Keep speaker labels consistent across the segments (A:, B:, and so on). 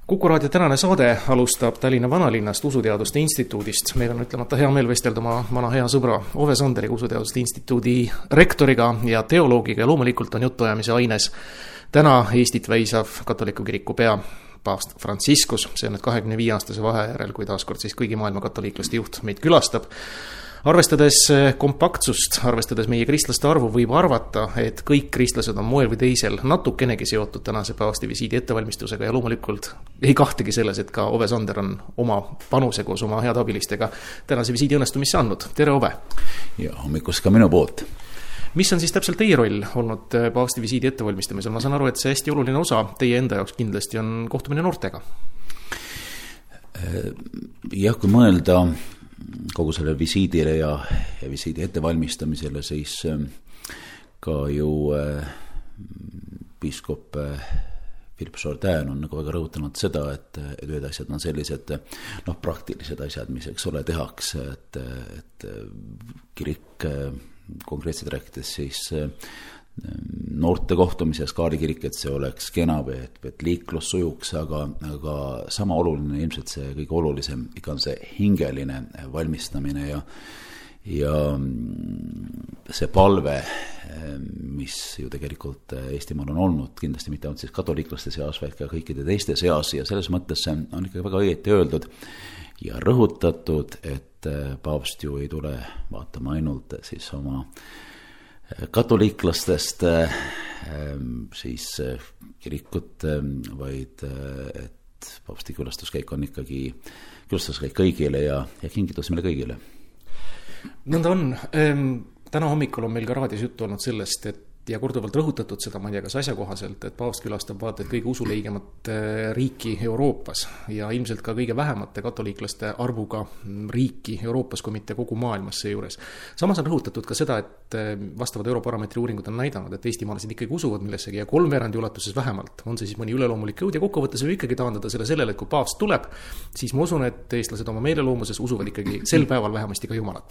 A: Kuku raadio tänane saade alustab Tallinna Vanalinnast Usuteaduste Instituudist. Meil on ütlemata hea meel vestelda oma vana hea sõbra Ove Sanderiga, Usuteaduste Instituudi rektoriga ja teoloogiga, ja loomulikult on jutuajamise aines täna Eestit väisav katoliku kiriku pea paavst Franciscus. See on nüüd 25-aastase vahejärel, kui taaskord siis kõigi maailma katoliiklaste juht meid külastab. Arvestades kompaktsust, arvestades meie kristlaste arvu, võib arvata, et kõik kristlased on moel või teisel natukenegi seotud tänase paavsti visiidi ettevalmistusega, ja loomulikult ei kahtegi selles, et ka Ove Sander on oma panuse koos oma head abilistega tänase visiidi õnnestumisse andnud. Tere, Ove!
B: Ja hommikust ka minu poolt.
A: Mis on siis täpselt teie roll olnud paavsti visiidi ettevalmistamisel? Ma saan aru, et see hästi oluline osa teie enda jaoks kindlasti on kohtumine noortega.
B: Jah, kui mõelda kogu selle visiidile ja visiidi ettevalmistamisele, siis ka ju piiskop Philippe Jourdain on nagu väga rõhutanud seda, et ühed asjad on sellised praktilised asjad, mis eks ole tehakse, et kirik konkreetselt rääkides siis noorte kohtumises Kaarikirik, et see oleks kena või et liiklus sujuks, aga sama oluline, ilmselt see kõige olulisem ikka on see hingeline valmistamine ja see palve, mis ju tegelikult Eestimaal on olnud, kindlasti mitte ainult siis katoliiklaste seas, vaid ka kõikide teiste seas, ja selles mõttes on ikka väga õieti öeldud ja rõhutatud, et paavst ju ei tule vaatama ainult siis oma katoliiklastest siis kirikut, vaid et paavsti külastuskäik on ikkagi külastuskäik kõigile ja kingitus meile kõigile.
A: Nõnda on. Täna hommikul on meil ka raadios juttu olnud sellest, ja korduvalt rõhutatud seda, ma ei tea, kas asjakohaselt, et paavst külastab vaata et kõige usuleigemat riiki Euroopas ja ilmselt ka kõige vähemate katoliiklaste arvuga riiki Euroopas, kui mitte kogu maailmas seejuures. Samas on rõhutatud ka seda, et vastavad Eurobaromeetri uuringud on näidanud, et eestimaalased ikkagi usuvad millessegi ja 3/4 ulatuses vähemalt. On see siis mõni üleloomulik jõud, ja kokkuvõttes võib ikkagi taandada sellele, et kui paavst tuleb, siis ma usun, et eestlased oma meeleloomuses usuvad ikkagi sel päeval vähemasti ka Jumalat.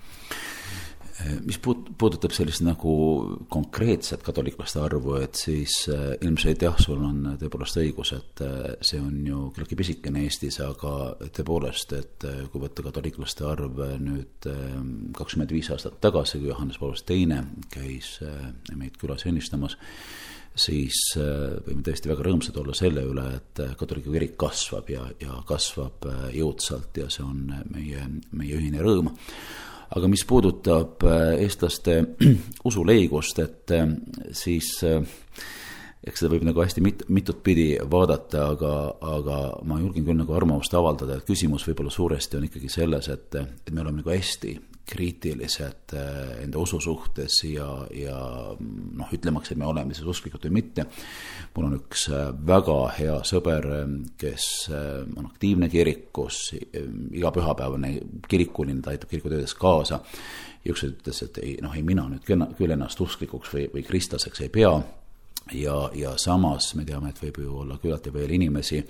B: Mis puudutab sellist nagu konkreetset katoliiklaste arvu, et siis ilmselt jah, sul on tõepoolest õigus, et see on ju küllaltki pisikene Eestis, aga tõepoolest, et kui võtta katoliiklaste arv nüüd 25 aastat tagasi, kui Johannes Paulus II käis meid külas õnnistamas, siis võime tõesti väga rõõmsad olla selle üle, et katoliku kirik kasvab ja kasvab jõudsalt ja see on meie ühine rõõm. Aga mis puudutab eestlaste usuleigust, et siis eks seda võib nagu hästi mitut pidi vaadata, aga ma julgen küll nagu arvamust avaldada, et küsimus võib-olla suuresti on ikkagi selles, et me oleme nagu hästi kriitilised enda usu suhtes ja ütlemaks, et me oleme siis usklikud või mitte. Mul on üks väga hea sõber, kes on aktiivne kirikus, iga pühapäevane kirikuline, ta aitab kirikutöödes kaasa. Ja üks ütles, et ei, mina nüüd küll ennast usklikuks või kristlaseks ei pea. Ja samas me teame, et võib ju olla küllalt veel inimesi,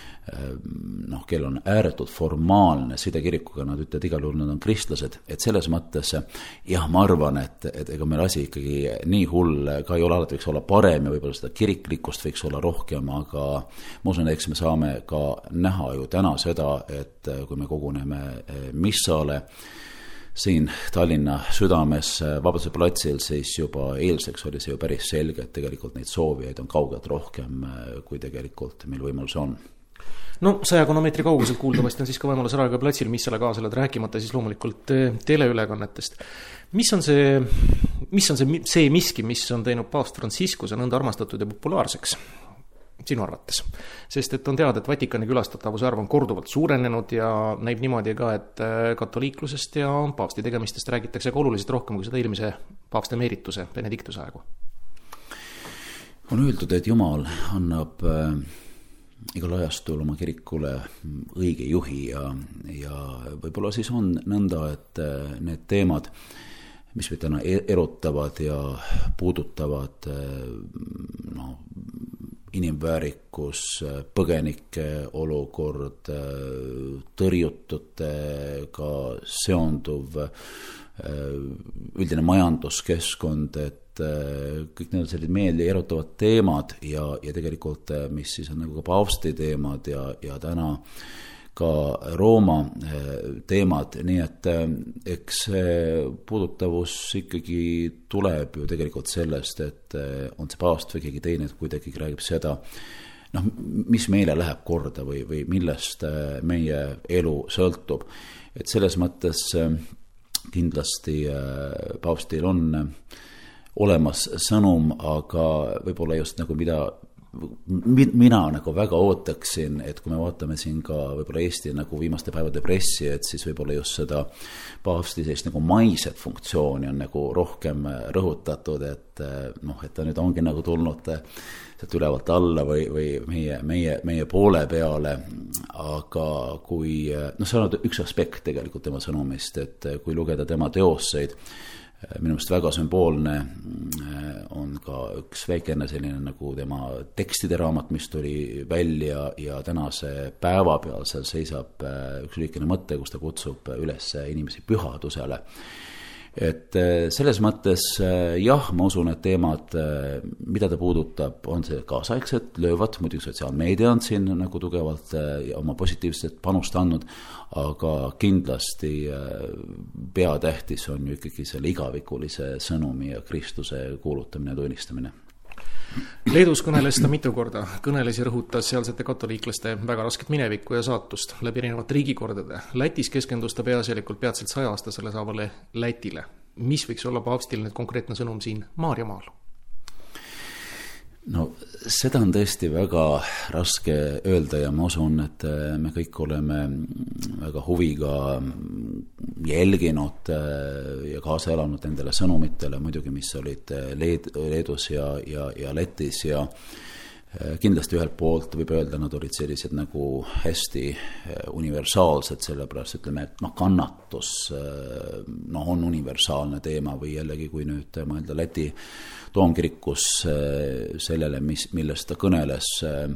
B: kel on ääretult formaalne side kirikuga, nad ütlevad igal juhul, nad on kristlased, et selles mõttes jah, ma arvan, et ega meil asi ikkagi nii hull ka ei ole, alati võiks olla parem ja võib-olla seda kiriklikkust võiks olla rohkem, aga ma usun, eks me saame ka näha ju täna seda, et kui me koguneme missale siin Tallinna südames Vabaduse platsil, siis juba eelseks oli see ju päris selge, et tegelikult neid soovijaid on kaugelt rohkem, kui tegelikult meil võimalus on.
A: 100 kilomeetri kauguselt kuuldavasti on siis ka võimalus Raekoja platsil missale kaasaled, rääkimata siis loomulikult teleülekannetest. Mis on see miski, mis on teinud paavst Franciscuse nõnda armastatud ja populaarseks sinu arvates? Sest et on teada, et Vatikani külastatavuse arv on korduvalt suurenenud ja näib niimoodi ka, et katoliiklusest ja paavsti tegemistest räägitakse ka oluliselt rohkem kui seda eelmise paavste emerituse Benediktuse aegu.
B: On öeldud, et Jumal annab igal ajastul oma kirikule õige juhi ja võib-olla siis on nõnda, et need teemad, mis meid täna erutavad ja puudutavad inimväärikus, põgenike olukord, tõrjututega seonduv üldine majanduskeskkond, et kõik need on sellised meeli erutavad teemad ja tegelikult, mis siis on nagu ka paavsti teemad ja täna ka Rooma teemad, nii et eks see puudutavus ikkagi tuleb ju tegelikult sellest, et on see paavst või keegi teine, et kuidagi räägib seda, mis meile läheb korda või millest meie elu sõltub. Et selles mõttes kindlasti paavstil on olemas sõnum, aga võib-olla just nagu mina nagu väga ootaksin, et kui me vaatame siin ka võib-olla Eesti nagu viimaste päevade pressi, et siis võib-olla just seda paavsti sellist nagu maiset funktsiooni on nagu rohkem rõhutatud, et ta nüüd ongi nagu tulnud sealt ülevalt alla või meie poole peale, aga kui, see on üks aspekt tegelikult tema sõnumist, et kui lugeda tema teoseid, minu meelest väga sümboolne on ka üks väikene selline nagu tema tekstide raamat, mis tuli välja ja tänase päeva peal seal seisab üks lühikene mõte, kus ta kutsub üles inimesi pühadusele. Et selles mõttes jah, ma usun, et teemad, mida ta puudutab, on see kaasaegset, löövad, muidugi sotsiaalmeedia on siin nagu tugevalt oma positiivset panust andnud, aga kindlasti peatähtis on ju ikkagi selle igavikulise sõnumi ja Kristuse kuulutamine ja tunnistamine.
A: Leedus kõneles ta mitu korda, kõneles ja rõhutas sealsete katoliiklaste väga rasket minevikku ja saatust läbi erinevate riigikordade. Lätis keskendus ta peaasjalikult peatselt 100-aastasele saavale Lätile. Mis võiks olla paavstil nüüd konkreetne sõnum siin Maarjamaal?
B: Seda on tõesti väga raske öelda ja ma usun, et me kõik oleme väga huviga jälginud ja kaasa elanud nendele sõnumitele muidugi, mis olid Leedus ja Lätis ja kindlasti ühelt poolt võib öelda, nad olid sellised nagu hästi universaalsed, sellepärast ütleme, et kannatus on universaalne teema või jällegi, kui nüüd mõelda Läti toomkirikus sellele, millest ta kõneles,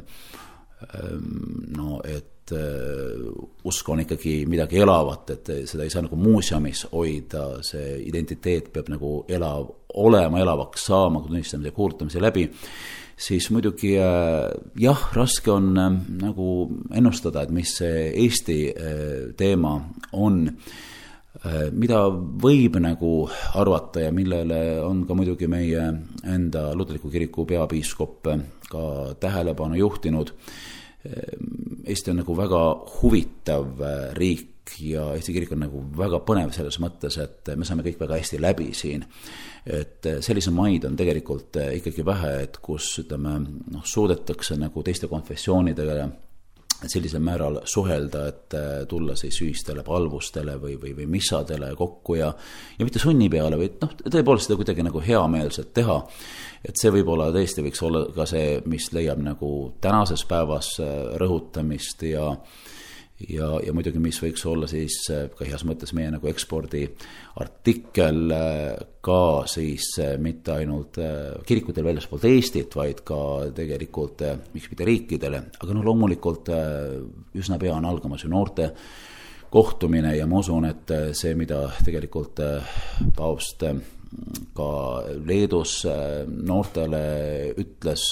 B: et usk on ikkagi midagi elavat, et seda ei saa nagu muuseumis hoida, see identiteet peab nagu elavaks saama, kui tunnistamise ja kuulutamise läbi, siis muidugi jah, raske on nagu ennustada, et mis see Eesti teema on, mida võib nagu arvata ja millele on ka muidugi meie enda Luterliku kiriku peapiiskop ka tähelepanu juhtinud. Eesti on nagu väga huvitav riik ja Eesti kirik on nagu väga põnev selles mõttes, et me saame kõik väga hästi läbi siin. Et sellise maid on tegelikult ikkagi vähe, et kus suudetakse nagu teiste konfessioonidega sellisel määral suhelda, et tulla siis ühistele palvustele või missadele kokku ja mitte sunni peale, või tõepoolest seda kuidagi nagu heameelselt teha. Et see võib-olla tõesti võiks olla ka see, mis leiab nagu tänases päevas rõhutamist ja muidugi, mis võiks olla siis ka heas mõttes meie nagu ekspordi artikkel ka siis mitte ainult kirikutel väljaspoolt Eestit, vaid ka tegelikult miks mitte riikidele, aga loomulikult üsna pea on algamas ju noorte kohtumine ja ma usun, et see, mida tegelikult paavst ka Leedus noortele ütles,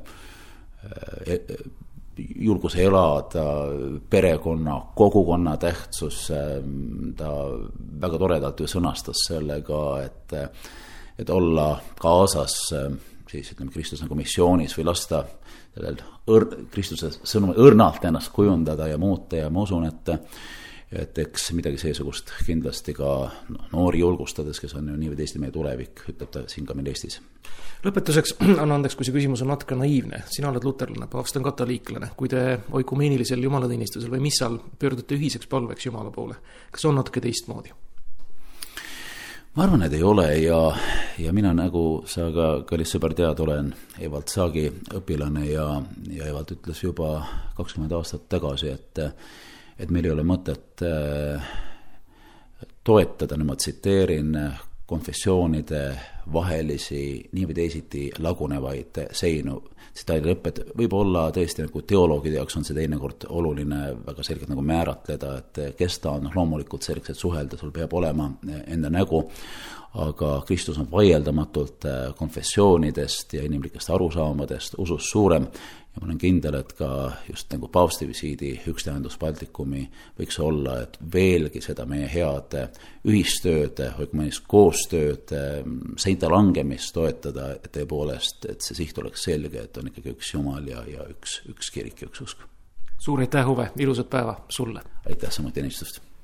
B: julguse elada, perekonna, kogukonna tähtsus, ta väga toredalt ju sõnastas sellega, et olla kaasas siis ütleme Kristus nagu missioonis või lasta sellel Kristuse sõnumi õrnalt ennast kujundada ja muuta ja ma usun, et eks midagi seesugust kindlasti ka noori julgustades, kes on ju nii või teiste meie tulevik, ütleb ta siin ka meil Eestis.
A: Lõpetuseks, anna andeks, kui see küsimus on natuke naiivne. Sina oled luterlane, paavst on katoliiklane. Kui te oikumeenilisel jumalateenistusel või missal pöördute ühiseks palveks Jumala poole, kas on natuke teistmoodi?
B: Ma arvan, et ei ole ja mina nagu sa ka, kallis sõber, tead, olen Evald Saagi õpilane ja Evald ütles juba 20 aastat tagasi, et meil ei ole mõtet toetada, nüüd ma tsiteerin, konfessioonide vahelisi nii või teisiti lagunevaid seinu. Tsitaadi lõpp, et võib olla tõesti nagu teoloogide jaoks on see teinekord oluline väga selgelt nagu määratleda, et kes ta on, loomulikult selleks, et suhelda, sul peab olema enda nägu, aga Kristus on vaieldamatult konfessioonidest ja inimlikest arusaamadest usus suurem ja ma olen kindel, et ka just nagu paavsti visiidi üks tähendus Baltikumi võiks olla, et veelgi seda meie head ühistööd, hoikumõnist koostööd, seinte langemist toetada, et tõepoolest, et see siht oleks selge, et on ikkagi üks Jumal ja üks kirik ja üks usk.
A: Suur aitäh, Uwe, ilusat päeva sulle!
B: Aitäh, samuti enistust!